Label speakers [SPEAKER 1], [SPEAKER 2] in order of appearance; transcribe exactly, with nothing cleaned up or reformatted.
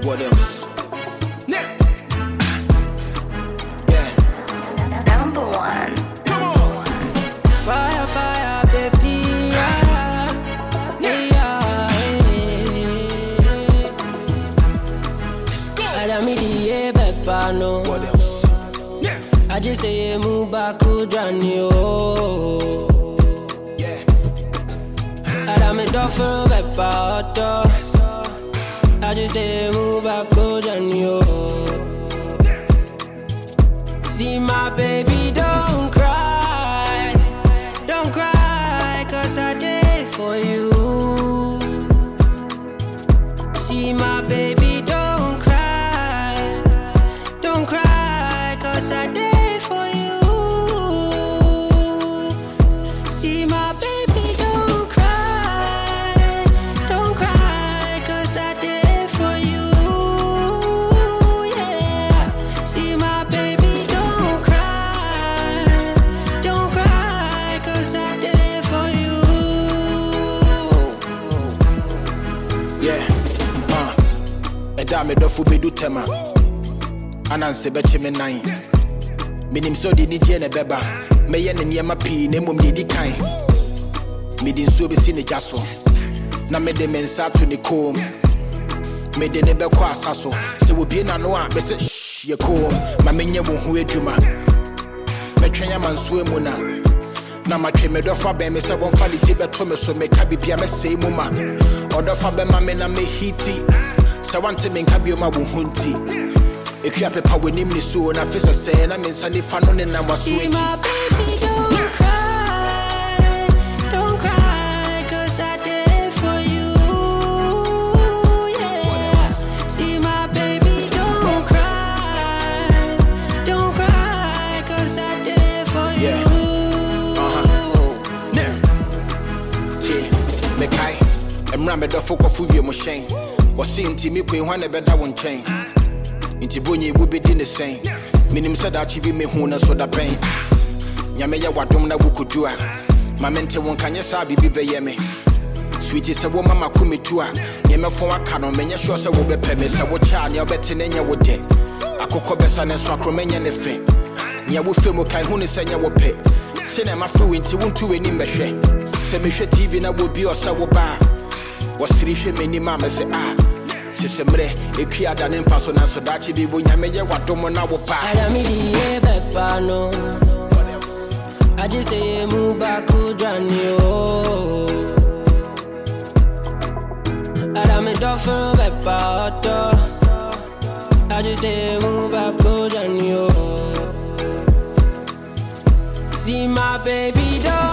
[SPEAKER 1] What else? Yeah.
[SPEAKER 2] Yeah. Number one.
[SPEAKER 1] Come on.
[SPEAKER 3] Fire, fire, baby. Yeah. Yeah.
[SPEAKER 1] Let's go.
[SPEAKER 3] I me the pepper no.
[SPEAKER 1] What else? Yeah.
[SPEAKER 3] I just say move back to Janio.
[SPEAKER 1] Yeah.
[SPEAKER 3] I me duffel pepper. I just say move back to Janio. See my baby, don't cry. Don't cry, cause I did for you. See my baby, don't cry. Don't cry, cause I did for you. See my baby, don't cry. Don't cry, cause I did for you. Yeah. See my baby, don't cry. Don't cry, cause I did for you.
[SPEAKER 1] Yeah. Uh. Eda me dofu be do tema. Ananse beche me nine. Minim so di ni jene beba. Me ye ne niema pi ne mum ni di kan. Me di nsuo be si ne jaso. Na me de mensa to ne kom. Me de ne be kwa asaso. Se wo bie na no a be se shh ye kom. Ma me nye wo ho adwuma. Me twenya mansuo mu na. Na ma twe me dofa be me se won fa liti beto me so me ka bibia me sei mu ma. Odofa be ma me na me hiti. Se wante me nka bio ma wo hunti. Ekia pepa wenim ni so na fisa say na me nsa ni fa no ne na waso
[SPEAKER 3] See
[SPEAKER 1] eki.
[SPEAKER 3] my baby, don't cry. Don't cry, cause I did for you. Yeah. See my baby, don't cry. Don't cry, cause I did for you.
[SPEAKER 1] Yeah. Uh-huh. Now. T. Me kai. Emra me do foko fu wie mo hyen. Wo se nti me kwen hwan e beda won chen. Inti bonye wo be di ne sen. Minim se da chi bi me hu na so da pen. Nyame ye wadom na wukudu a. Ma mente won kanye sa bibi be ye me. Sweetie se wo mama ku me tu a. Ye me fon aka no menye sure se wo be pe me se wo cha ne obete ne nya wo de. Akokọ besa ne so akromenye ne fe. Nya wo fe mo kai hu ne se nya wo pe. Se na ma fe winti wontu weni mbehwe. Se me hwe T V na wo bi o se wo ba. Wo siri hwe meni ma me se ah. Sisemre, ekia da ne mpaso na so dachi bi bo nyame ye wadom na wo pa.
[SPEAKER 3] I me the pepper no. I just say move back to Janio. I me duffel pepper. I just say move back to Janio. See my baby, don't